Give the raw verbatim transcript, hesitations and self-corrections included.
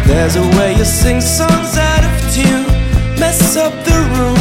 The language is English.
There's a way you sing songs out of tune, mess up the room.